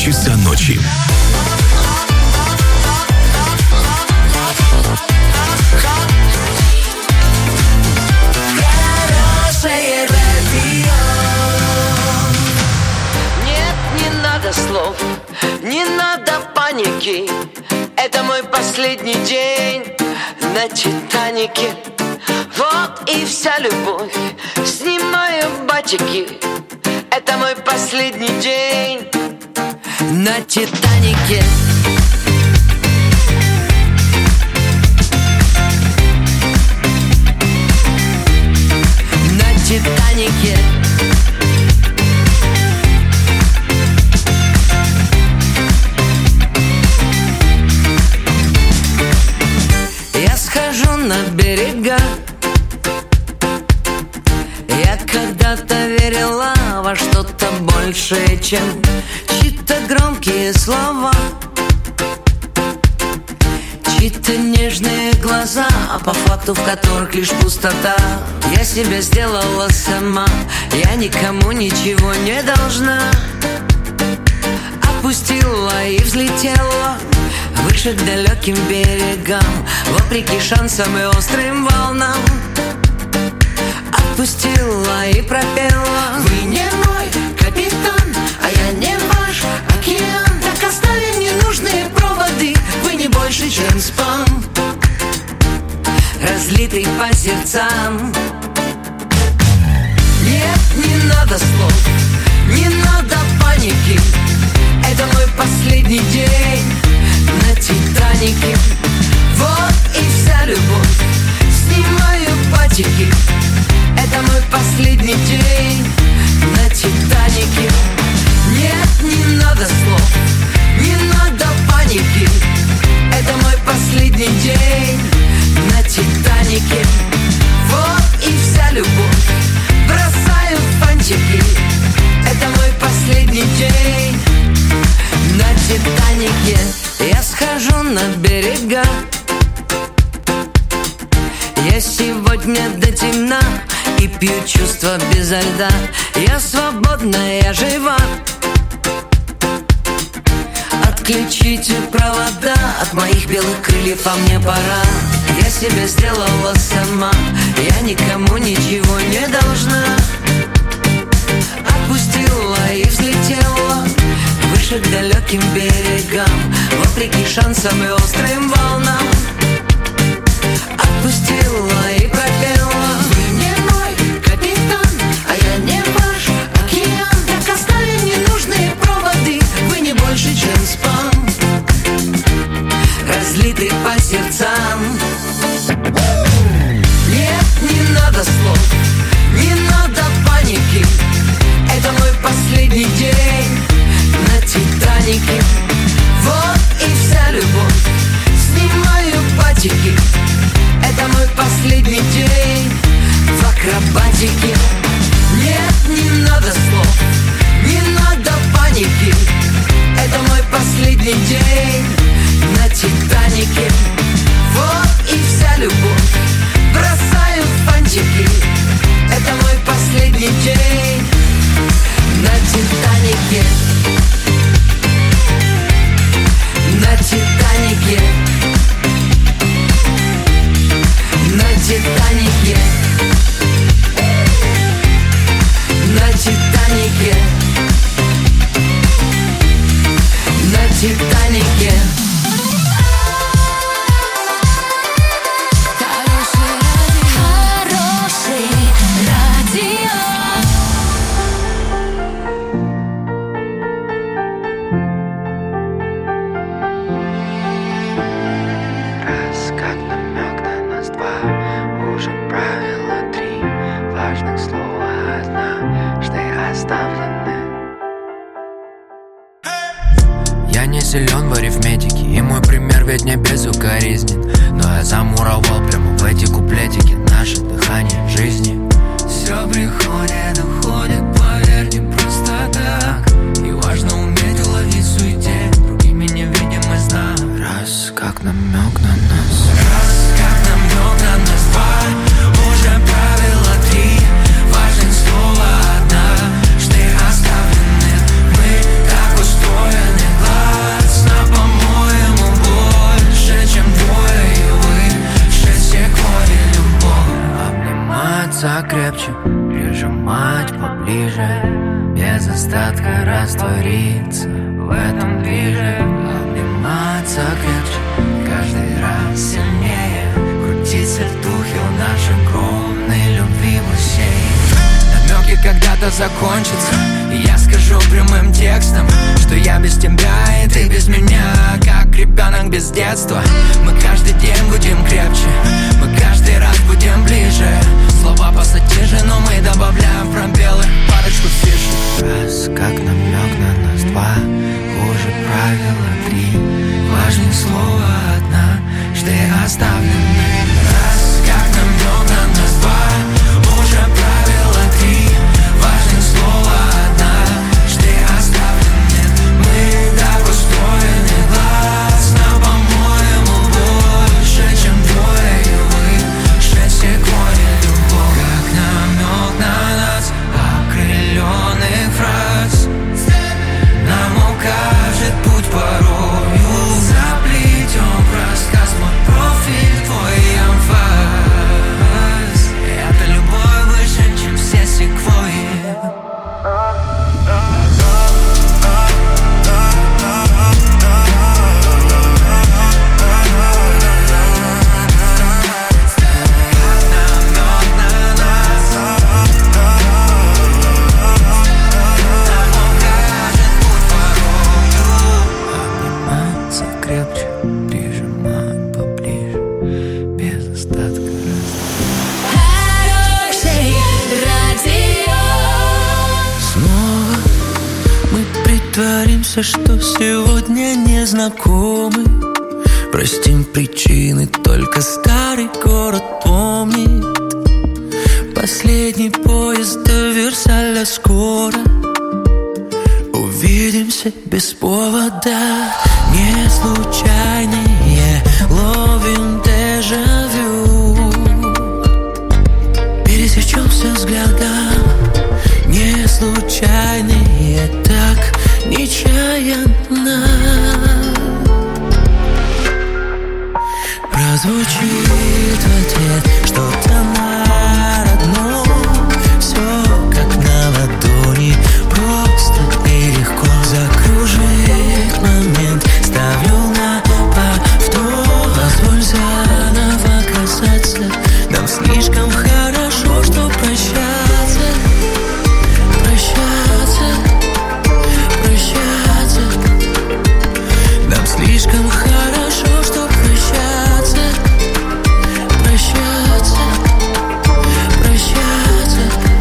часа ночи. Нет, не надо слов, не надо паники. Это мой последний день на Титанике. Вот и вся любовь, снимаю батики. Это мой последний день на Титанике. На Титанике. Я схожу на берега. Я когда-то верила во что-то большее, чем чьи-то громкие слова, чьи-то нежные глаза, а по факту в которых лишь пустота. Я себя сделала сама, я никому ничего не должна. Опустила и взлетела выше к далеким берегам, вопреки шансам и острым волнам. Отпустила и пропела: вы не мой капитан, а я не ваш океан. Так оставим ненужные проводы, вы не больше, чем спам, разлитый по сердцам. Нет, не надо слов, не надо паники. Это мой последний день на Титанике. Вот и вся любовь, снимаю батики. Это мой последний день на Титанике. Нет, не надо слов, не надо паники. Это мой последний день на Титанике. Вот и вся любовь, бросаю фантики. Это мой последний день на Титанике. Я схожу на берега. Я сегодня до темна и пью чувства безо льда. Я свободна, я жива. Отключите провода от моих белых крыльев, а мне пора. Я себя сделала сама, я никому ничего не должна. Отпустила и взлетела выше к далеким берегам, вопреки шансам и острым волнам. Отпустила и пропела: вы не мой капитан, а я не ваш океан. Так оставим ненужные проводы, вы не больше, чем спам, разлитый по сердцам. Нет, не надо слов, не надо паники. Это мой последний день на Титанике. Вот и вся любовь, снимаю батики. Это мой последний день в акробатике. Нет, не надо слов, не надо паники. Это мой последний день на Титанике. Вот и вся любовь, бросаю фантики. Это мой последний день на Титанике. На Титанике. На Титанике. На Титанике. На Титанике. Силен в арифметике, и мой пример ведь не безукоризнен. Но я замуровал прямо в эти куплетики наше дыхание жизни. Все приходит, уходит, поверь, не просто так. И важно уметь уловить в суете другими невидимый знак. Раз, как намек на нас. Раз, как намек на нас. Два, уже правило три. Важен слово одна, что оставлены. Мы так устроены. раствориться в этом движе, обниматься крепче, каждый раз сильнее, крутить сальтухи в нашей огромной любви бассейн. Намеки когда-то закончатся, и я скажу прямым текстом, что я без тебя и ты без меня, как ребенок без детства. Мы каждый день будем крепче, мы каждый раз будем ближе. Слова пассатижи, но мы добавляем пробелы, парочку фишек. Раз, как намек на нас два, хуже правила три, важнее слово одна, что и оставлены. Раз, как намек на нас два, уже правило три, важнее слово одна, что и оставлены. Мы так устроены гласно, по-моему, больше, чем двое и выше секвойя любовь. Как намек на нас, окрыленных фраз, нам укажет путь порою, заплетем в рассказ мой профиль, твой эмфаз. Это любовь выше, чем все секвойи. Крепче, прижимать поближе, без остатка. Хороший радио. Снова мы притворимся, что сегодня не знакомы. Простим причины, только старый город помнит. Последний поезд до Версаля скоро. Увидимся без повода. Не случайные, ловим дежавю. Пересечемся взглядом. Не случайные, так нечаянно. Прозвучит в ответ что-то на родном. Все как на ладони, просто и легко. Закружит момент, ставлю на повтор. Позволь заново касаться. Нам слишком хорошо, что прощаться. Прощаться, прощаться. Нам слишком хорошо, что прощаться. Прощаться, прощаться.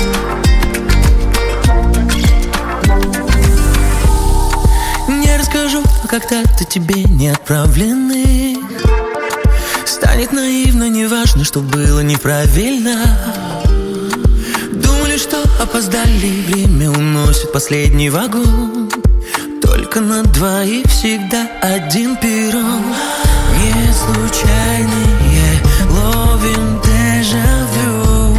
Не расскажу, но когда-то тебе не отправлены. Станет наивно, неважно, что было неправильно. Думали, что опоздали, время уносит последний вагон. Только на двоих всегда один перрон. Не случайные, ловим дежавю.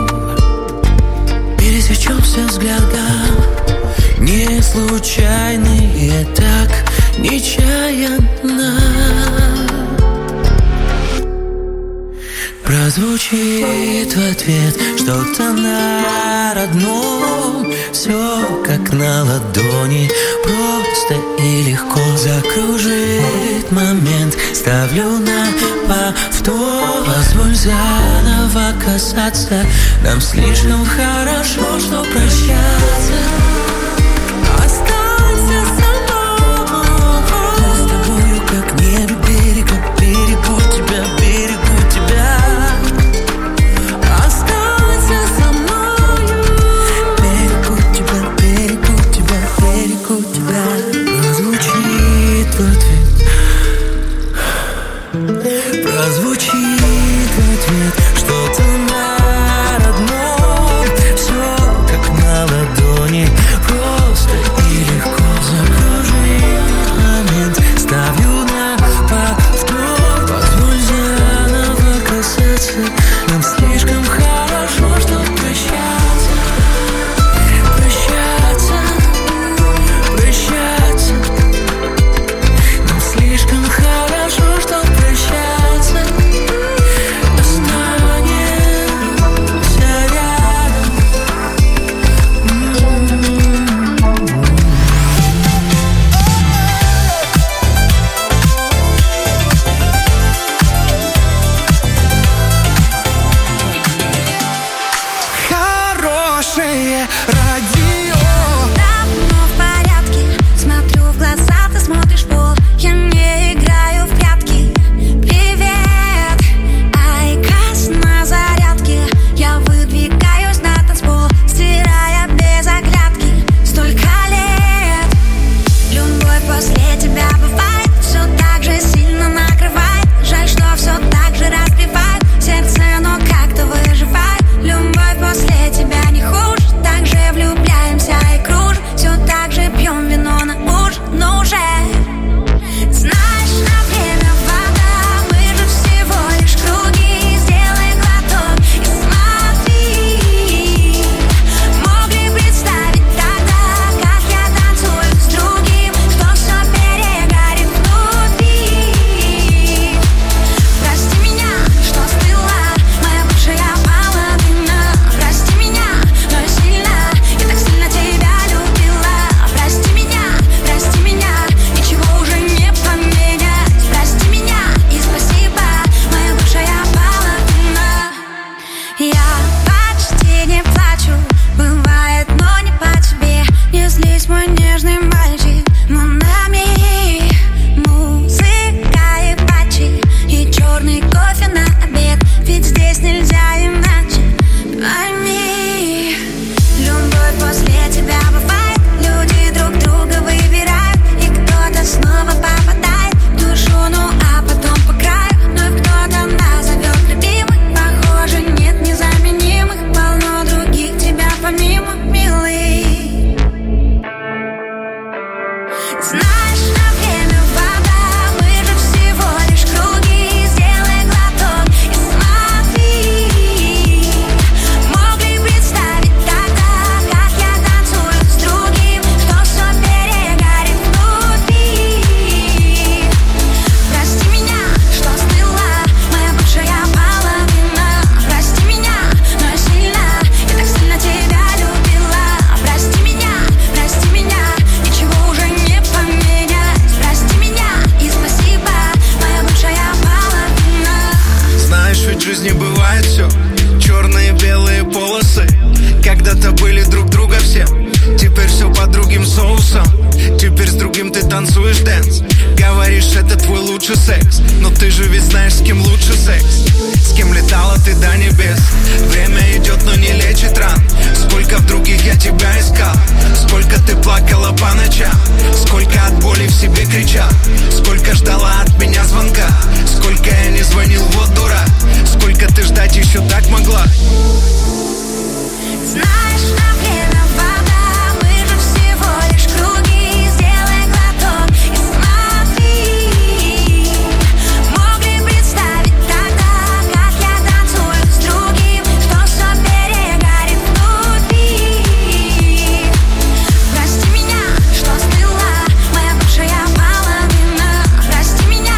Пересечемся взглядом. Не случайные, так нечаянно. Прозвучит в ответ что-то на родном. Все как на ладони, просто и легко. Закружит момент, ставлю на повтор. Позволь заново касаться. Нам слишком хорошо, что прощаться. Останься со мной. С тобою как небо, берег, берегу тебя, берегу тебя. Останься со мною. Берегу тебя, берегу тебя, берегу тебя. Прозвучит в ответ. Прозвучит в ответ что-то на родном. Все как на ладони, просто и легко. Закружит момент, ставлю на повтор. Позволь заново касаться. Нам слишком хорошо, что прощаться. Прощаться, прощаться. Нам слишком хорошо, что прощаться. жизни бывает все. Черные, белые полосы. Когда-то были друг друга все. Теперь все под другим соусом. Теперь с другим ты танцуешь дэнс. Говоришь, это твой лучший секс. Но ты же ведь знаешь, с кем лучше секс. С кем летала ты до небес. Время идет, но не лечит ран. Сколько в других я тебя искал. Сколько ты плакала по ночам. Сколько от боли в себе кричал. Сколько ждала от меня звонка. Сколько я не звонил, вот дурак. Сколько ты ждать еще так могла. Знаешь, на время вода, мы же всего лишь круги. Сделай глоток и смотри. Мог ли представить тогда, как я танцую с другим, что все перегорит внутри. Прости меня, что стыла моя бывшая половина. Прости меня,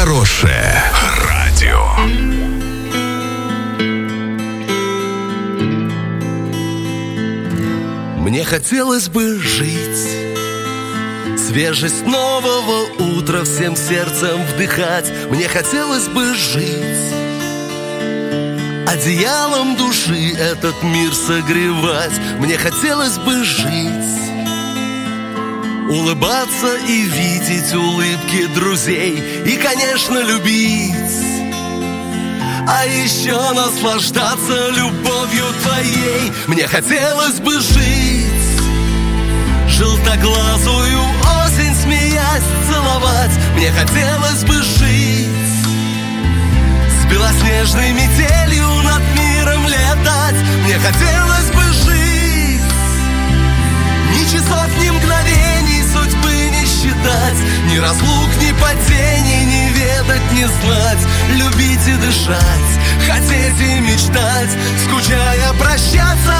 Хорошее радио. Мне хотелось бы жить, свежесть нового утра всем сердцем вдыхать. Мне хотелось бы жить, одеялом души этот мир согревать. Мне хотелось бы жить, улыбаться и видеть улыбки друзей. И, конечно, любить, а еще наслаждаться любовью твоей. Мне хотелось бы жить, желтоглазую осень смеясь целовать. Мне хотелось бы жить, с белоснежной метелью над миром летать. Мне хотелось бы жить, ни часов, ни мгновений судьбы не считать, ни разлук, ни падений не ведать, не знать, любить и дышать, хотеть и мечтать, скучая прощаться,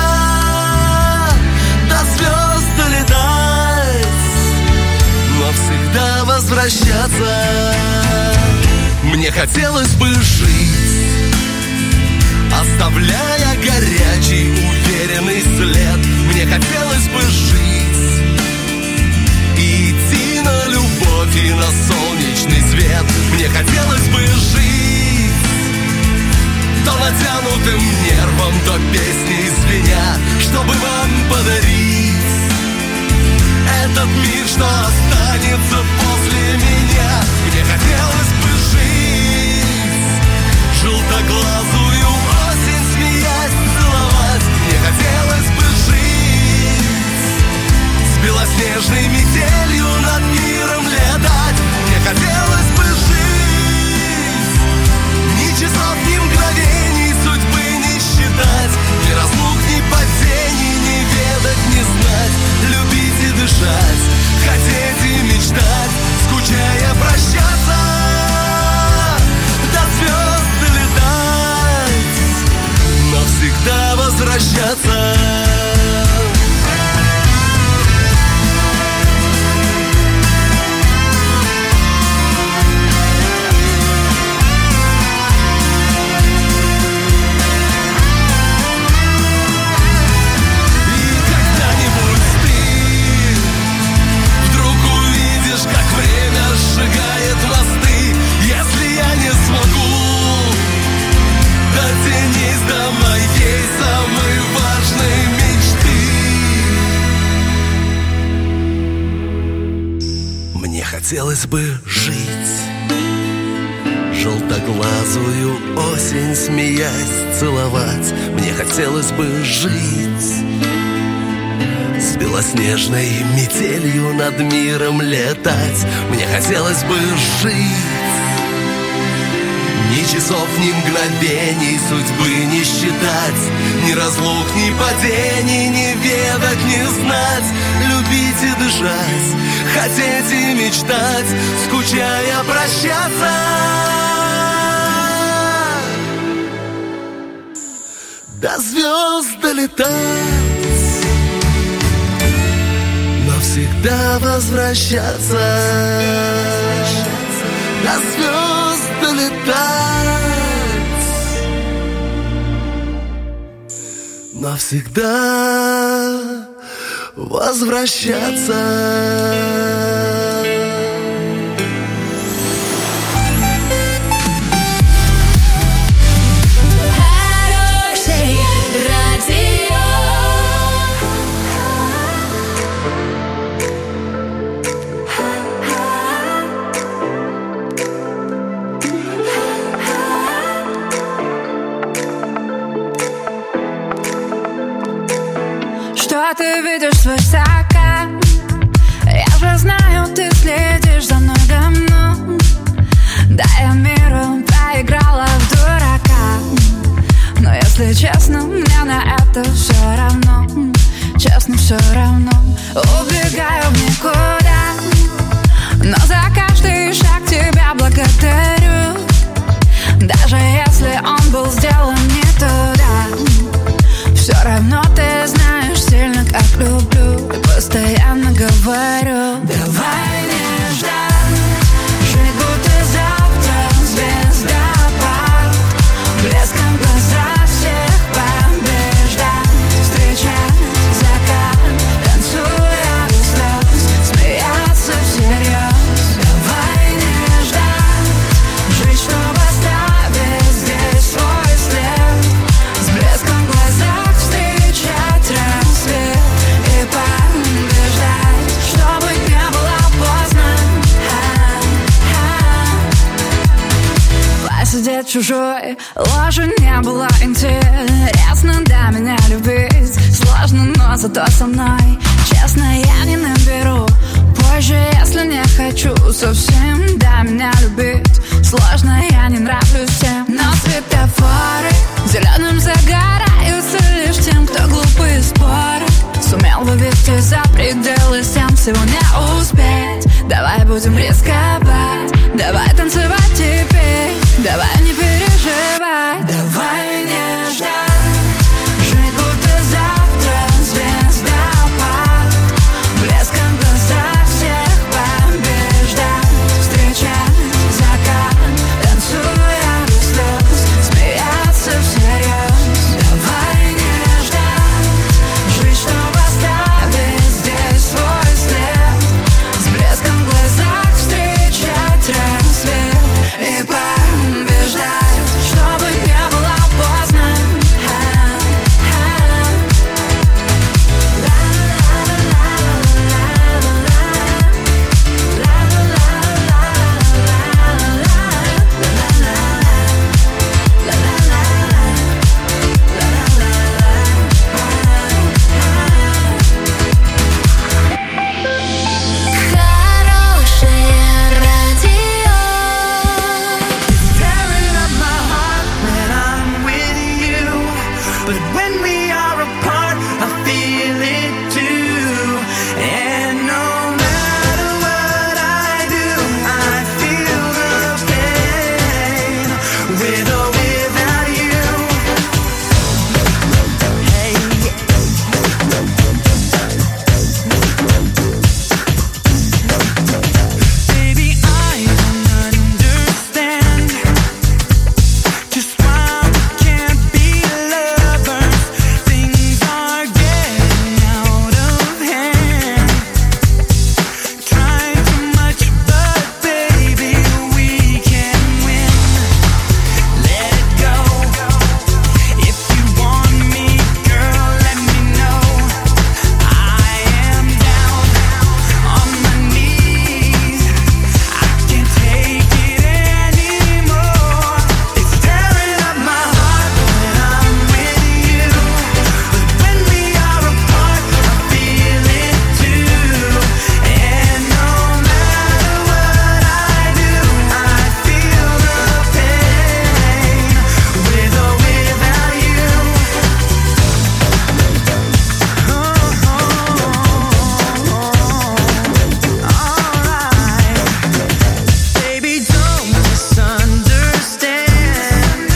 до звезд долетать, но всегда возвращаться. Мне хотелось бы жить, оставляя горячий, уверенный след. Мне хотелось бы жить и идти на любовь и на солнечный свет. Мне хотелось бы жить, то натянутым нервом, то песней звеня, чтобы вам подарить этот мир, что останется после меня. Мне хотелось бы жить, желтоглазую осень смеясь целовать. Мне хотелось бы жить, с белоснежной метелью над миром летать. Мне хотелось бы жить, ни часов, ни мгновений судьбы не считать, ни разлук, ни падений не ведать, не знать, любить и дышать, хотеть и мечтать, скучая прощаться, до звезд долетать, но всегда возвращаться. Сжигает мосты, если я не смогу дотянись до моей самой важной мечты. Мне хотелось бы жить, желтоглазую осень смеясь целовать. Мне хотелось бы жить, с белоснежной метелью над миром летать. Мне хотелось бы жить, ни часов, ни мгновений судьбы не считать, ни разлук, ни падений не ведать, не знать, любить и дышать, хотеть и мечтать, скучая прощаться, до звезд долетать, всегда возвращаться, до звезд долетать, навсегда возвращаться. Ты видишь свой стакан, я же знаю, ты следишь за мной давно. Да, я миру проиграла в дурака, но если честно, мне на это все равно. Честно, все равно. Убегаю в никуда, но за каждый шаг тебя благодарю, даже если он был сделан не туда. Все равно ты знаешь сильно, как люблю. свет чужой ложи не было интересно до меня любить. Сложно, но зато со мной честно я не наберу. Позже, если не хочу совсем до меня любить. Сложно, я не нравлюсь всем. Но светофоры зеленым загораются лишь тем, кто глупые споры сумел вывести за пределы, всем всего не успеть. Давай будем рисковать, давай танцевать теперь, давай не переживать, давай не ждать, жить будто завтра звездопад, блеском в глазах всех побеждать, встречать закат, танцуя без слез, смеяться всерьез. Давай не ждать, жить, чтобы оставить здесь свой след, с блеском в глазах встречать рассвет и побеждать, чтобы не было поздно. Хорошее радио. Tearing up my heart when I'm with you, but when we are apart, I feel it too. And no matter what I do, I feel the pain, with or without you. Hey, baby, I don't understand just why we can't be lovers. Things are getting out of hand. Trying too much, but baby, we can win. Let it go. If you want me, girl, let me know. I am down on my knees. I can't take it anymore. It's tearing up my heart when I'm with you, but when we are apart, I feel it too. And no matter what I do, I feel the pain, with or without you. Alright, baby, don't misunderstand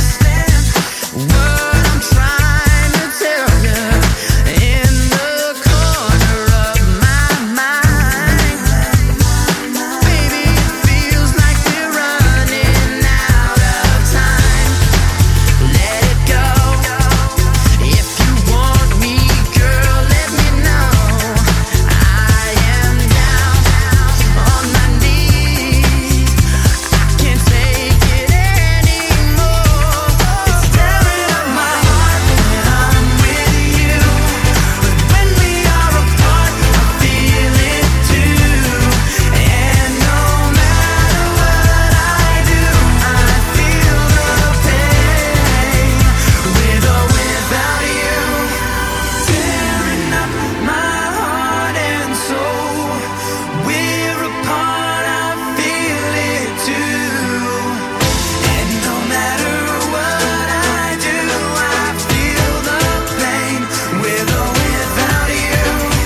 what I'm trying to tell you. In the corner of my mind, baby, it feels like we're running out of time. Let it go. If you want me, girl, let me know. I am down on my knees. I can't take it anymore. It's tearing up my heart when I'm with you, but when we are apart, I feel it too. And no matter what I do, I feel the pain, with or without you. Tearing up my heart and soul, we're apart, I feel it too. And no matter what I do, I feel the pain, with or without you.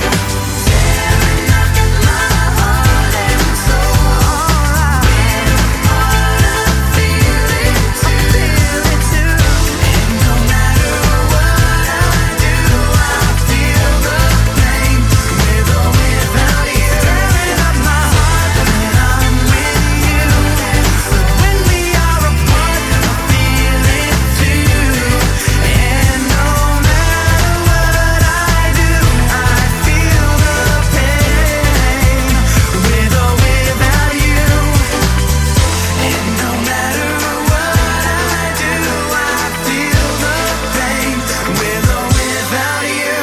Tearing up my heart and soul, we're apart, I feel it too. And no matter what I do, I feel the pain, with or without you. Tearing up my heart when I'm with you, but when we are apart, I feel it too. And no matter what I do, I feel the pain, with or without you. And no matter what I do, I feel the pain, with or without you.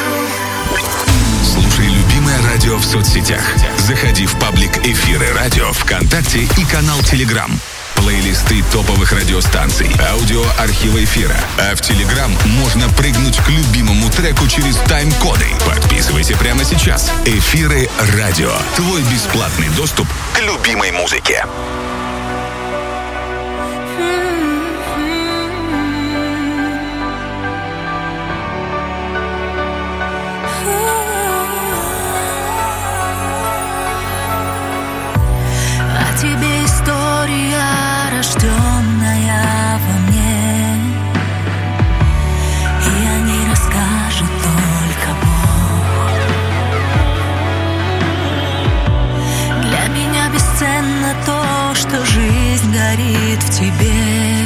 Слушай любимое радио в соцсетях. Заходи в паблик «Эфиры радио» ВКонтакте и канал Телеграм. плейлисты топовых радиостанций, аудиоархивы эфира. А в Телеграм можно прыгнуть к любимому треку через тайм-коды. Подписывайся прямо сейчас. Эфиры радио. Твой бесплатный доступ к любимой музыке. Тебе история, рожденная во мне, и о ней расскажет только Бог. Для меня бесценно то, что жизнь горит в тебе,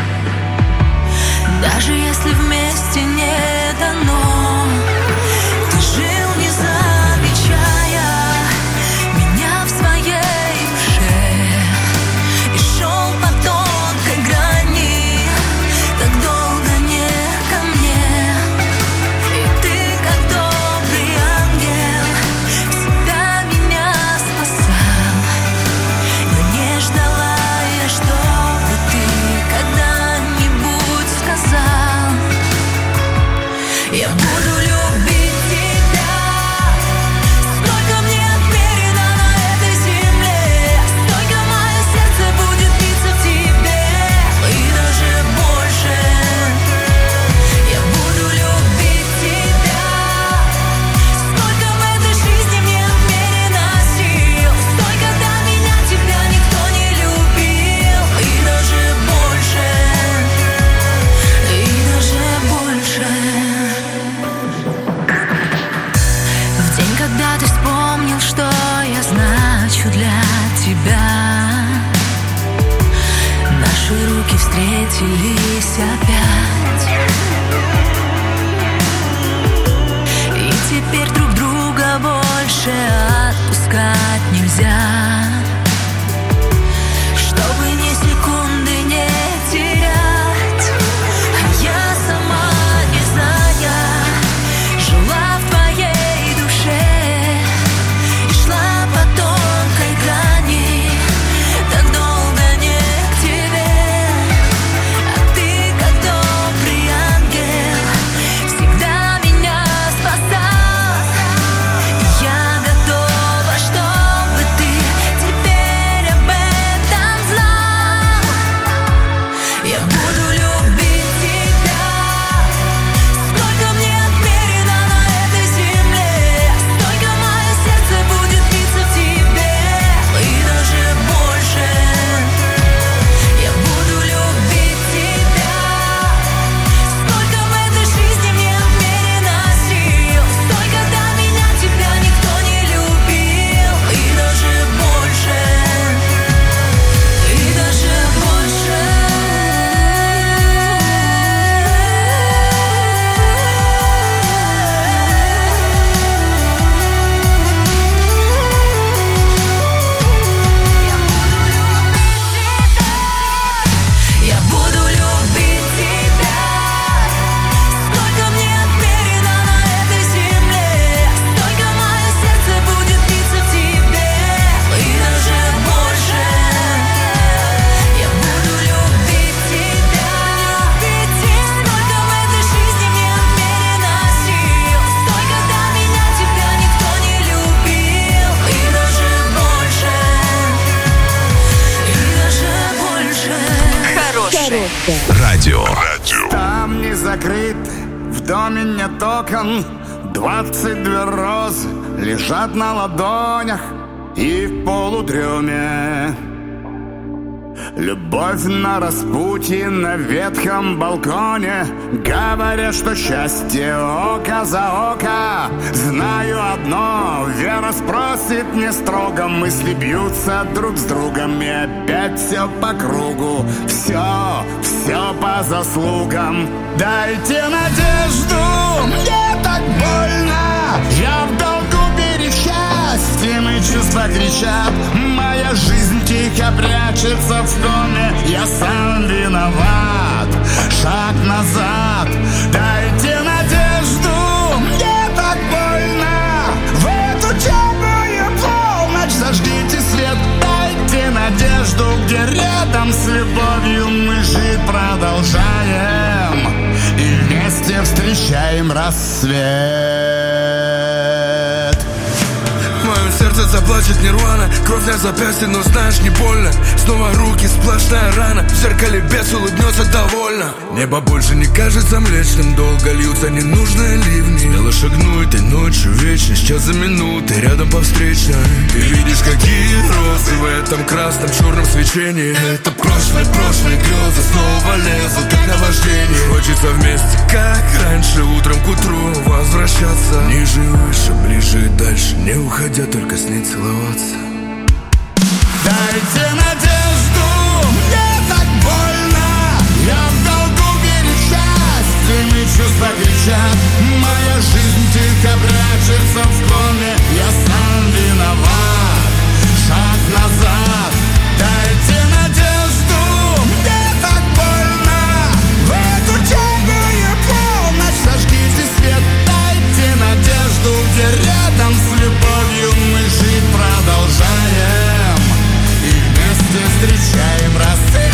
даже если вместе не дано. Ты жил, не замечая меня в своей встретились опять, и теперь друг друга больше отпускать нельзя, чтобы ни секунды не терять. А я сама, не зная, жила в твоей душе и шла по тонкой грани, так долго не к тебе. Радио. Там не закрыт, в доме нет окон, 22 розы лежат на ладонях и в полудреме. Любовь на распутье на ветхом балконе. Говорят, что счастье око за око. Знаю одно, вера спросит не строго. Мысли бьются друг с другом, и опять все по кругу. Все по заслугам. Дайте надежду, мне так больно. Я в долгу перед счастьем, и чувства кричат. Моя жизнь тихо прячется в доме. Я сам виноват. Шаг назад. Дайте надежду, мне так больно. В эту темную полночь зажгите свет. Дайте надежду, где рядом с продолжаем и вместе встречаем рассвет. Мое сердце заплачет нирвана, кровь на запястье, но знаешь, не больно. Снова руки, сплошная рана, в зеркале бес улыбнется довольно. Небо больше не кажется млечным, долго льются ненужные ливни. Смело шагну этой ночью, вечность, час за минутой, рядом по встречной. Ты видишь, какие розы в этом красном черном свечении. Это прошлое грезы снова лезут, как наваждение. Хочется вместе, как раньше, утром к утру возвращаться. Ниже, выше, ближе и дальше, не уходя, только с ней целоваться. Дайте надежду, мне так больно. Я в долгу перед счастьем, и чувства кричат. Моя жизнь тихо прячется в коме. Я сам виноват, шаг назад. Дайте надежду, мне так больно. В эту темную полночь зажгите свет. Дайте надежду, где рядом с любовью мы жить продолжаем и вместе встречаем рассвет.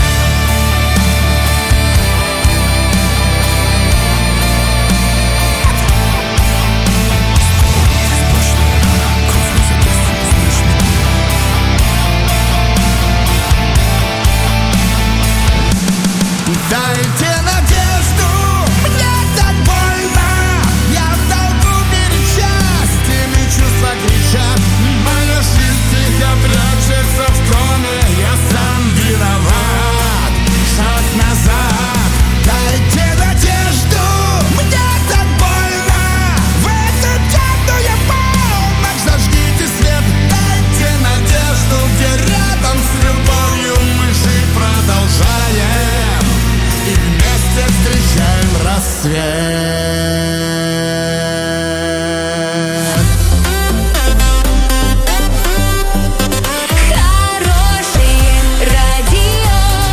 Дайте надежду, мне так больно. Я в долгу перед счастьем, и чувства кричат. Моя жизнь тихо прячется в коме. Я сам виноват, шаг назад. Дайте надежду, мне так больно. В эту темную полночь зажгите свет. Дайте надежду, где рядом с любовью мы жить продолжаем и вместе встречаем рассвет. Хорошее радио.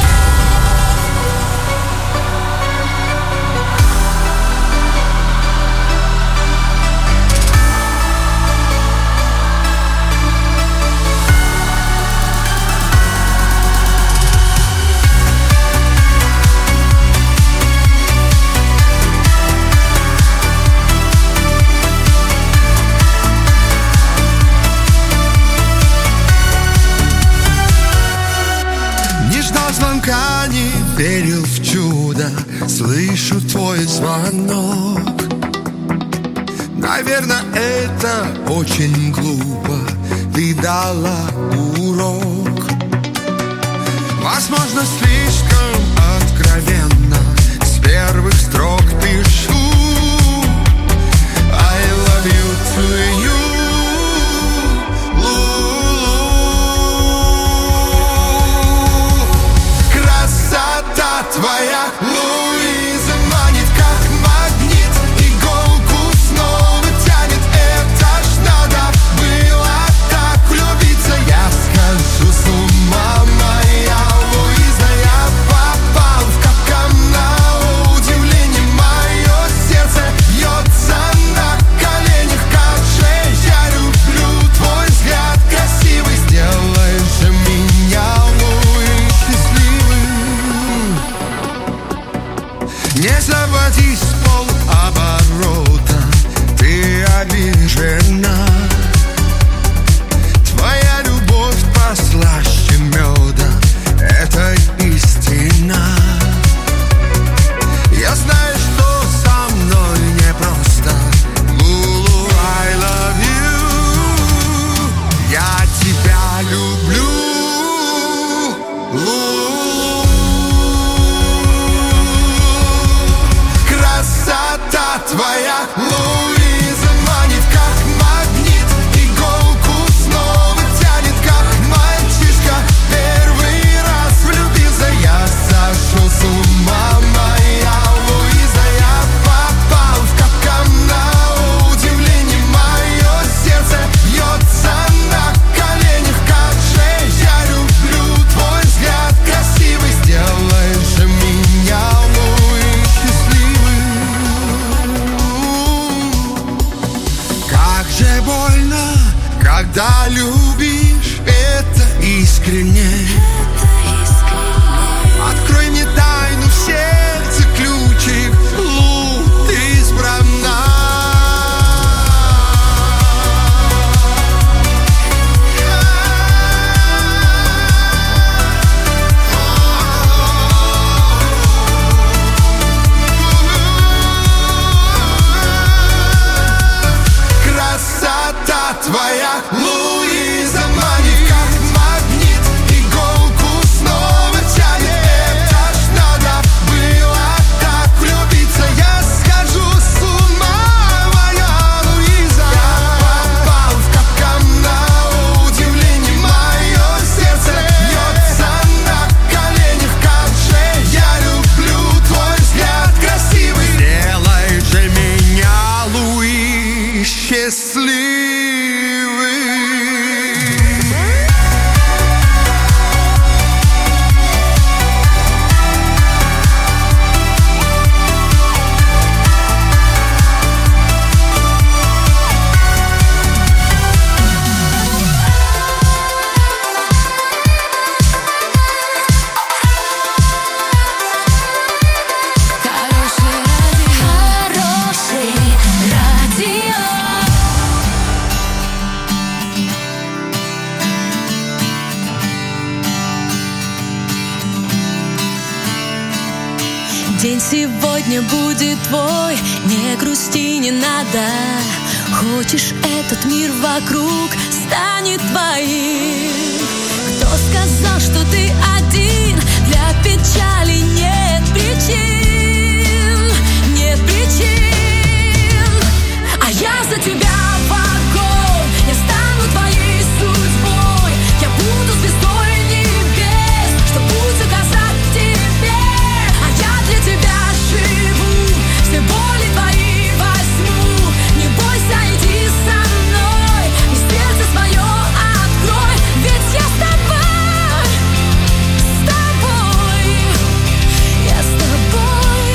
Не ждал звонка, не верил в чудо. Слышу твой звонок. Наверное, это очень глупо. Ты дала урок. Возможно, слишком откровенно. С первых строк пишу I love you to you. Красота твоя, Луиза, манит как магнит. Иголку снова тянет, это ж надо было так влюбиться. Я схожу с ума, моя Луиза. Я попал в капкан, на удивление мое сердце бьется на коленях. Как же я люблю твой взгляд красивый. Сделай же меня, Луи, счастливым. Не заводись с полоборота, ты обижена. Твоя любовь послаще меда, это истина. Я знаю, что со мной непросто. Лулу, I love you. Я тебя люблю. Лулу. Красота твоя, Луиза, манит как магнит. Иголку снова тянет, как мальчишка. Первый раз влюбился, я сошел с ума, моя Луиза. Я попал в капкан, на удивление мое сердце бьется на коленях. Как же я люблю твой взгляд красивый. День сегодня будет твой, не грусти, не надо. Хочешь, этот мир вокруг станет твоим. Кто сказал, что ты один? Для печали нет причин, нет причин. А я за тебя в огонь, я стану твоей судьбой. Я буду звездой небес, что путь указать тебе. А я для тебя живу, все боли твои возьму. Не бойся, иди со мной, и сердце свое открой. Ведь я с тобой, я с тобой.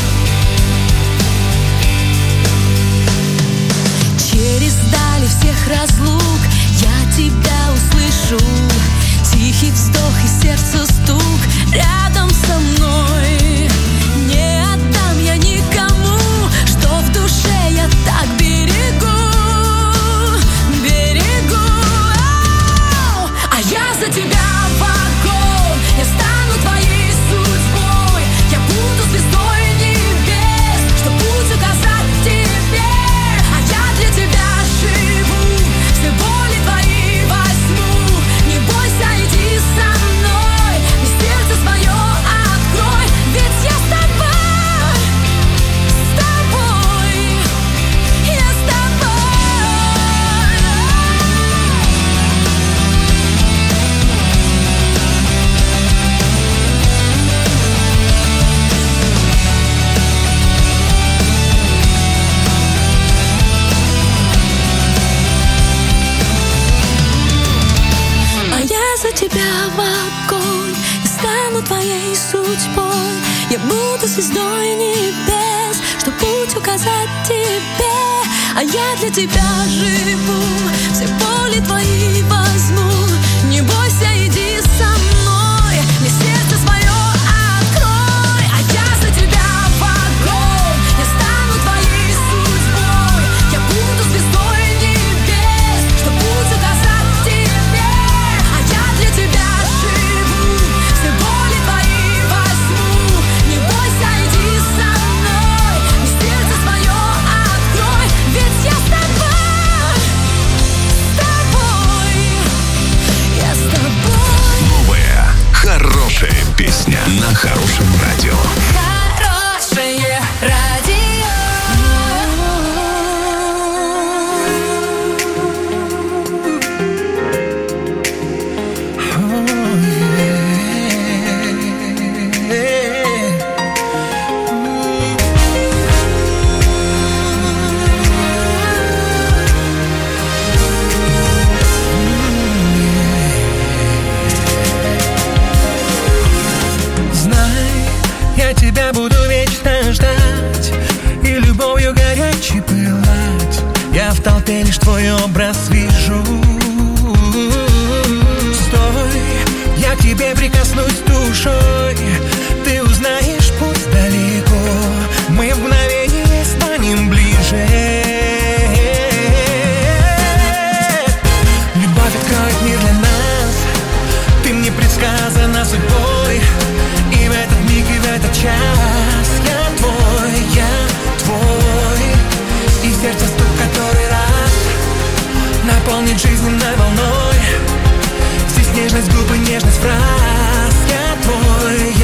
Через дали всех разлук я тебя услышу. Тихий вздох и сердце стук рядом со мной. Не отдам я никому, что в душе я так берегу, берегу. А я за тебя в огонь, я стану твоей судьбой. Я буду звездой небес, что путь указать тебе. А я для тебя живу, все боли твои возьму. Не бойся, иди со мной, и сердце свое открой. Ведь я с тобой, я с тобой. А я за тебя в огонь, я стану твоей судьбой. Я буду звездой небес, что путь указать тебе. А я для тебя живу, все боли твои возьму. Не бойся, иди со мной, мне сердце свое открой. А я за тебя в огонь, я стану твоей судьбой. Я буду звездой небес, что путь указать тебе. А я для тебя живу, все боли твои возьму. Не бойся, иди со мной, и сердце свое открой. Ведь я с тобой, я с тобой. Новая хорошая песня на хорошем радио. Хорошее радио. Знай, я тебя буду вечно ждать и любовью горячей пылать. Я в толпе лишь твой образ вижу. Стой, я к тебе прикоснусь душой. Ты узнаешь путь далеко. Мы в мгновение станем ближе. Любовь откроет мир для нас. Ты мне предсказана судьбой. И в этот миг, и в этот час я твой, и сердце стук который раз наполнит жизненной волной. Здесь нежность губ и нежность фраз. Я твой,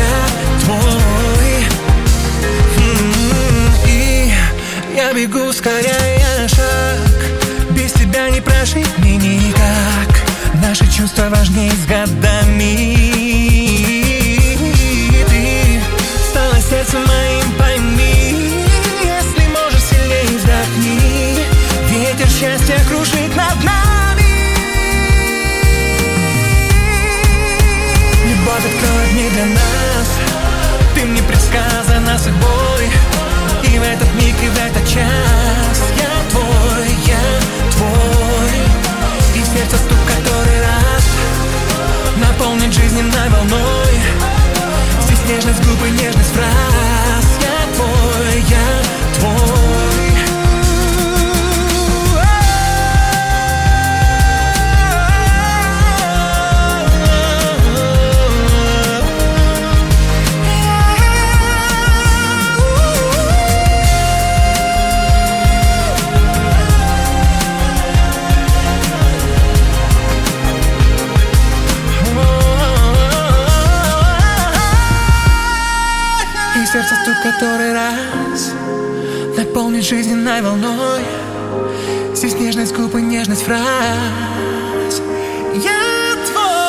И я бегу, ускоряя шаг. Без тебя не прожить мне никак. Наши чувства важнее с годами. Сердцем моим пойми, если можешь, сильнее вздохни. Ветер счастья кружит над нами. Любовь откроет мир для нас. Ты мне предсказана судьбой. И в этот миг, и в этот час я твой, и сердце стук который раз наполнит жизненной волной. Здесь нежность губ и нежность фраз. Я твой, Ту, который раз наполнит жизненной волной. Здесь нежность губ и нежность фраз. Я твой.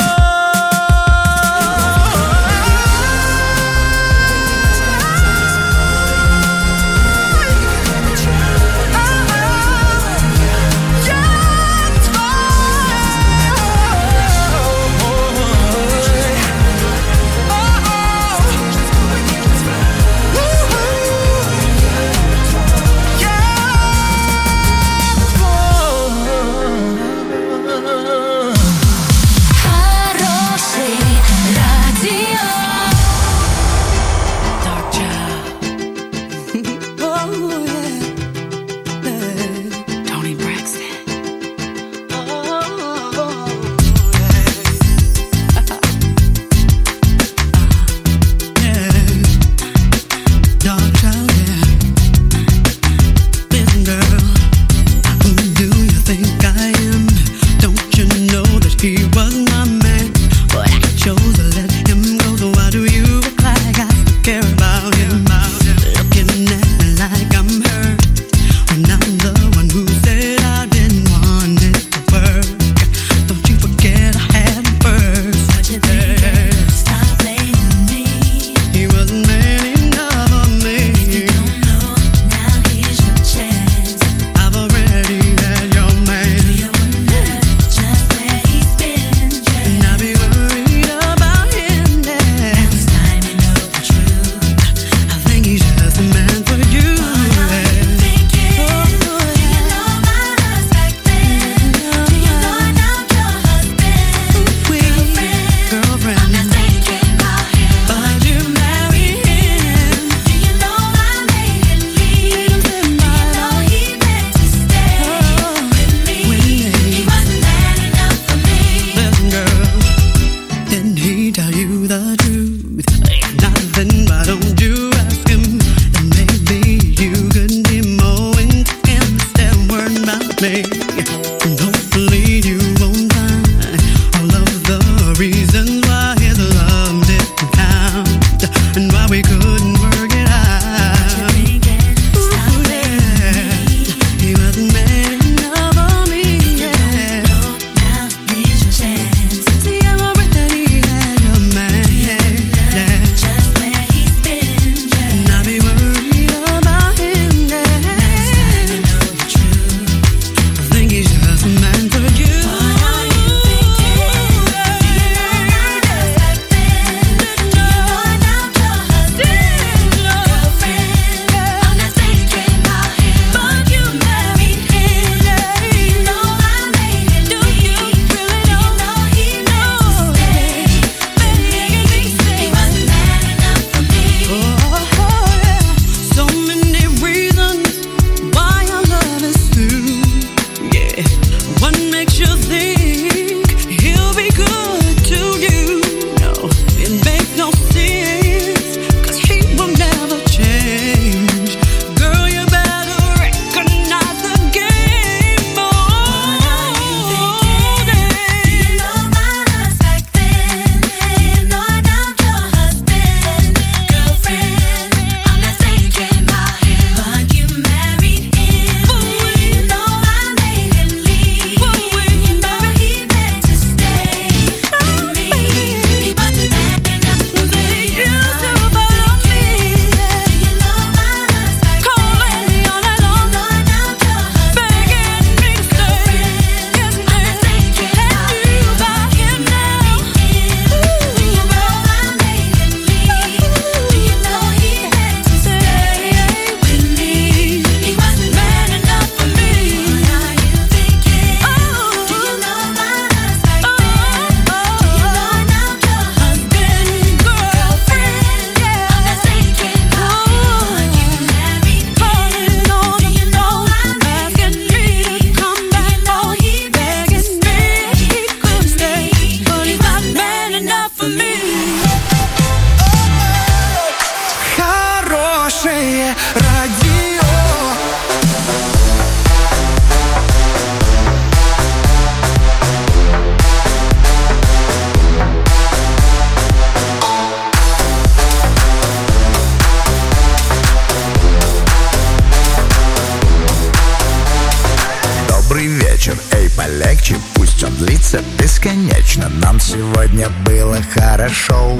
длится бесконечно. Нам сегодня было хорошо.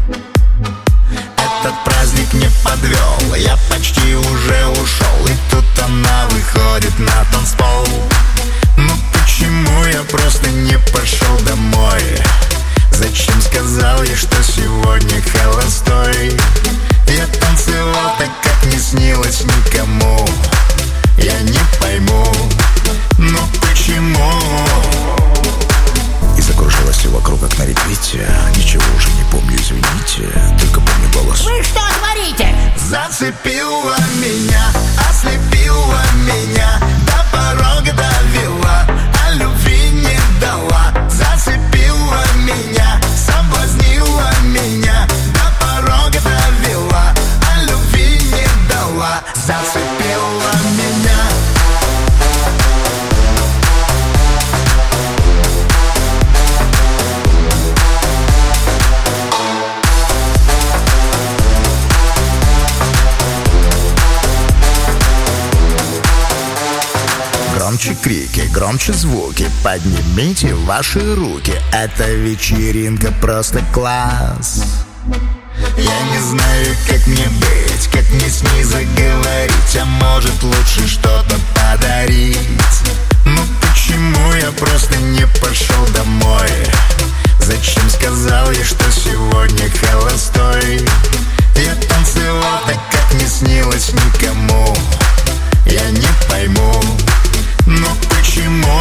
Этот праздник не подвел, я почти уже ушел. И тут она выходит на танцпол. Ну почему я просто не пошел домой? Зачем сказал ей, что сегодня холостой? Я танцевал так, как не снилось никому. Я не пойму, ну почему? И закружилась все вокруг, как на репите. Ничего уже не помню, извините. Только помню голос. Вы что творите? Зацепила меня, ослепила меня, до порога довела, а любви не дала. Зацепила меня, соблазнила меня, до порога довела, а любви не дала. Зацепила меня. Громче крики, громче звуки, поднимите ваши руки. Эта вечеринка просто класс. Я не знаю, как мне быть, как мне с ней заговорить. А может лучше что-то подарить. Ну почему я просто не пошел домой? Зачем сказал ей, что сегодня холостой? Я танцевал так, как не снилось никому. Я не пойму, ну почему?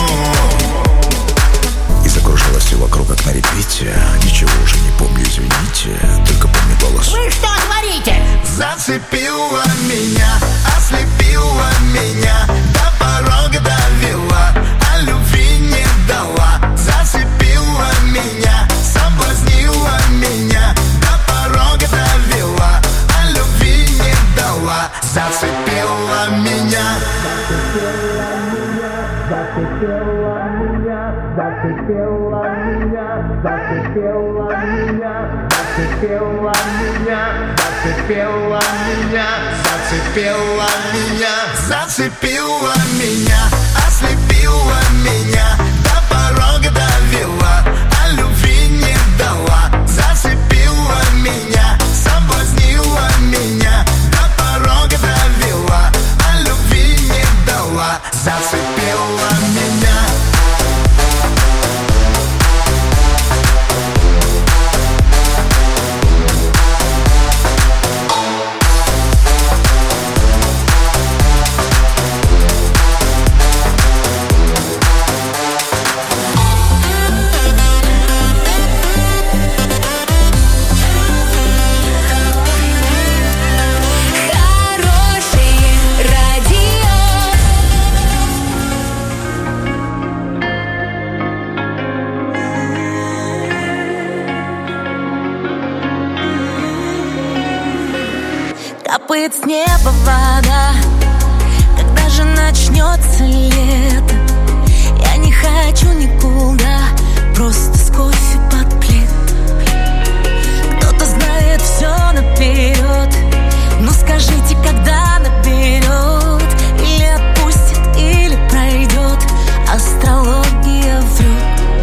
И закружилась все вокруг, как на репите. Ничего уже не помню, извините. Только помню голос. Вы что творите? Зацепила меня, ослепила меня, до порога довела, а любви не дала. Зацепила меня, соблазнила меня, до порога довела, а любви не дала. Зацепила меня. Зацепила меня, зацепила меня, зацепила меня, зацепила меня, зацепила меня, зацепила меня, зацепила меня, ослепила меня, до порога довела, а любви не дала. Зацепила меня, соблазнила меня, до порога довела, а любви не дала. Зацепила меня. Капает с неба вода, когда же начнется лето? Я не хочу никуда, просто с кофе под плед. Кто-то знает все наперед, но скажите, когда наберет? Или отпустит, или пройдет, астрология врет.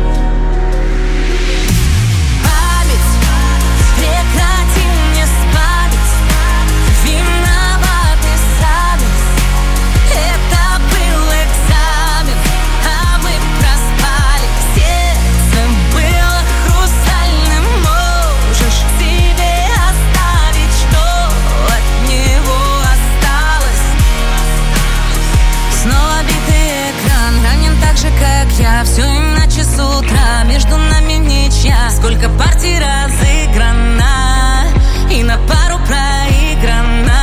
Прекрати мне спать, виноваты сами. Это был экзамен, а мы проспали. Сердце было хрустальным. Можешь себе оставить, что от него осталось. Снова битый экран, ранен так же, как я. Все иначе с утра, между нами ничья. Сколько партий разыграно и на пару проиграно.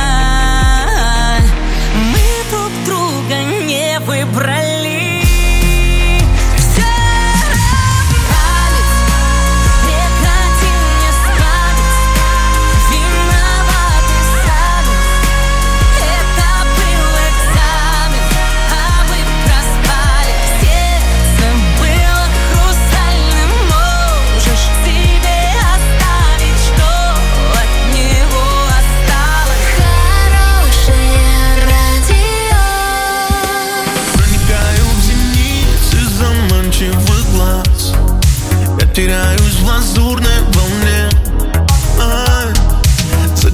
Мы друг друга не выбрали. Все память, прекрати мне спать, виноваты сами. Это был экзамен, а мы проспали. Сердце было хрустальным. Можешь себе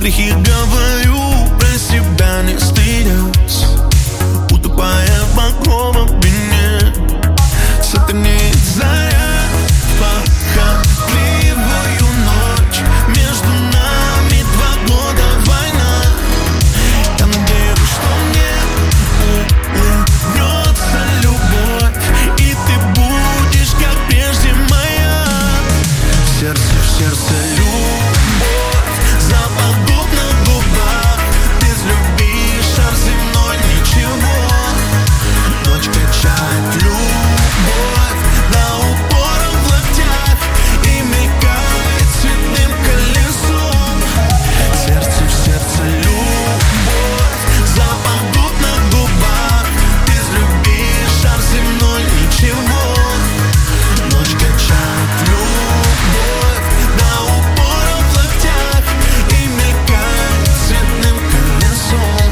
грехи говорю про себя, не стыдясь, утопая в багровом вине. Сатанеет заря в похотливую ночь. Между нами 2 года война. Я надеюсь, что мне улыбнется любовь, и ты будешь, как прежде, моя. В сердце любовь, запах губ на губах. Без любви шар земной ничего. Ночь качает любовь до упора в локтях и мелькает цветным колесом. В сердце любовь, запах губ на губах. Без любви шар земной ничего. Ночь качает любовь до упора в локтях и мелькает цветным колесом.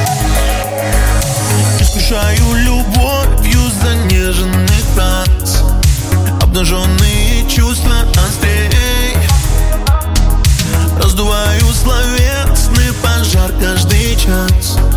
Искушаю любовью занеженных фраз, обнаженные чувства острей. Раздуваю словесный пожар каждый час.